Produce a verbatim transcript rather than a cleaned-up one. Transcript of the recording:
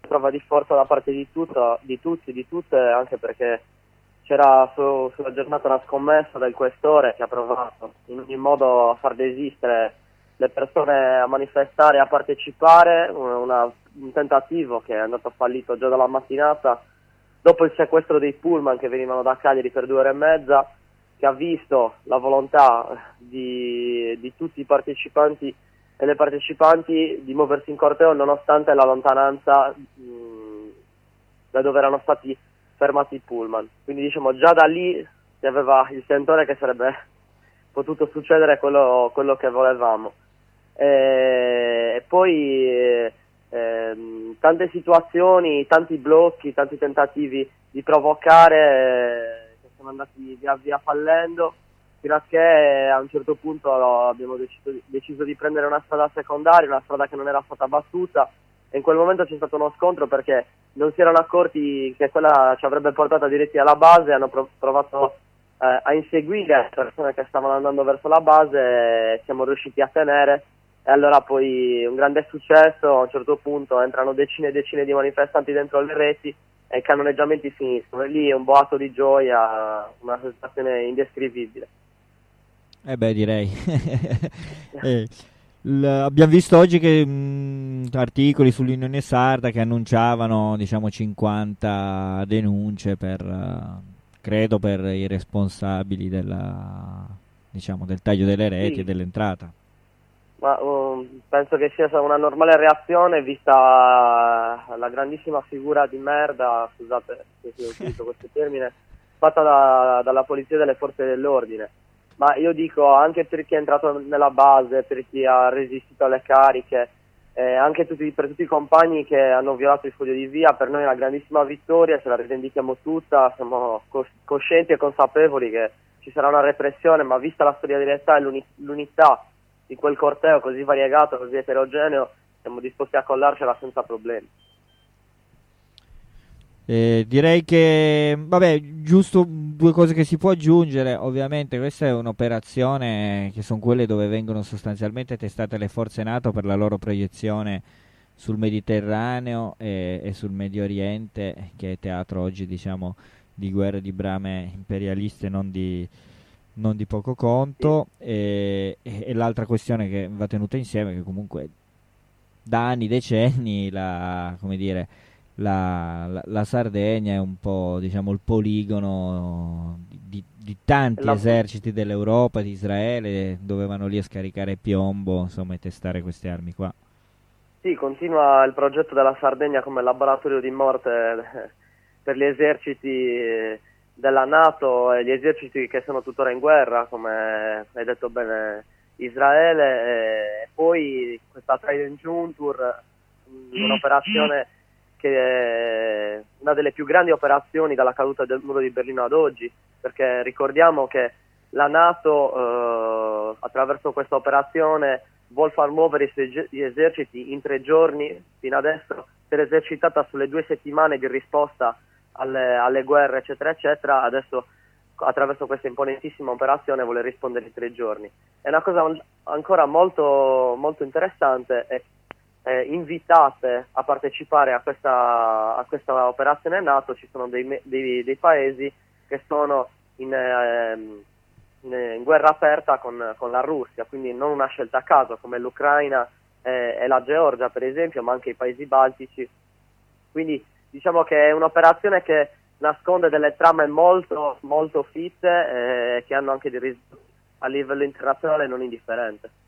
prova di forza da parte di, tutto, di tutti, di tutte, anche perché c'era su, sulla giornata una scommessa del questore che ha provato in ogni modo a far desistere le persone a manifestare, a partecipare, una, un tentativo che è andato fallito già dalla mattinata, dopo il sequestro dei pullman che venivano da Cagliari per due ore e mezza, che ha visto la volontà di, di tutti i partecipanti e le partecipanti di muoversi in corteo nonostante la lontananza mh, da dove erano stati fermati i pullman. Quindi diciamo già da lì si aveva il sentore che sarebbe potuto succedere quello, quello che volevamo. E, e poi eh, ehm, tante situazioni, tanti blocchi, tanti tentativi di provocare eh, che sono andati via via fallendo, fino a che a un certo punto abbiamo deciso, deciso di prendere una strada secondaria, una strada che non era stata battuta, e in quel momento c'è stato uno scontro perché non si erano accorti che quella ci avrebbe portato diretti alla base, hanno prov- provato eh, a inseguire le persone che stavano andando verso la base e siamo riusciti a tenere, e allora poi un grande successo, a un certo punto entrano decine e decine di manifestanti dentro le reti e i cannoneggiamenti finiscono, e lì è un boato di gioia, una sensazione indescrivibile. Eh beh, direi. Eh, l- abbiamo visto oggi che mh, articoli sull'Unione Sarda che annunciavano, diciamo, cinquanta denunce per, eh, credo, per i responsabili della, diciamo, del taglio delle reti e Sì, dell'entrata. ma um, penso che sia una normale reazione vista la grandissima figura di merda, scusate se si utilizzo questo termine, fatta da, dalla polizia e dalle forze dell'ordine. Ma io dico anche per chi è entrato nella base, per chi ha resistito alle cariche, eh, anche tutti, per tutti i compagni che hanno violato il foglio di via, per noi è una grandissima vittoria, ce la rivendichiamo tutta, siamo cos- coscienti e consapevoli che ci sarà una repressione, ma vista la solidarietà e l'uni- l'unità di quel corteo così variegato, così eterogeneo, siamo disposti a collarcela senza problemi. Eh, direi che, vabbè, giusto due cose che si può aggiungere. Ovviamente questa è un'operazione che sono quelle dove vengono sostanzialmente testate le forze NATO per la loro proiezione sul Mediterraneo e, e sul Medio Oriente, che è teatro oggi, diciamo, di guerre di brame imperialiste non di, non di poco Sì. conto. E, e- e l'altra questione che va tenuta insieme è che comunque da anni, decenni, la, come dire, la, la- la Sardegna è un po', diciamo, il poligono di, di tanti La, eserciti dell'Europa, di Israele, dovevano lì a scaricare piombo, insomma, e testare queste armi qua. Sì, continua il progetto della Sardegna come laboratorio di morte eh, per gli eserciti eh, della NATO e gli eserciti che sono tuttora in guerra, come hai detto bene, Israele, e poi questa Trident Juncture, mh, un'operazione che è una delle più grandi operazioni dalla caduta del muro di Berlino ad oggi, perché ricordiamo che la NATO eh, attraverso questa operazione vuol far muovere i suoi ge- gli eserciti in tre giorni. Fino adesso si era esercitata sulle due settimane di risposta alle, alle guerre eccetera eccetera, adesso attraverso questa imponentissima operazione vuole rispondere in tre giorni. È una cosa un- ancora molto, molto interessante, e eh, invitate a partecipare a questa, a questa operazione NATO ci sono dei, me- dei, dei paesi che sono in, ehm, in, in guerra aperta con, con la Russia, quindi non una scelta a caso come l'Ucraina eh, e la Georgia per esempio, ma anche i paesi baltici. Quindi diciamo che è un'operazione che nasconde delle trame molto, molto fitte eh, che hanno anche dei risvolti a livello internazionale non indifferente.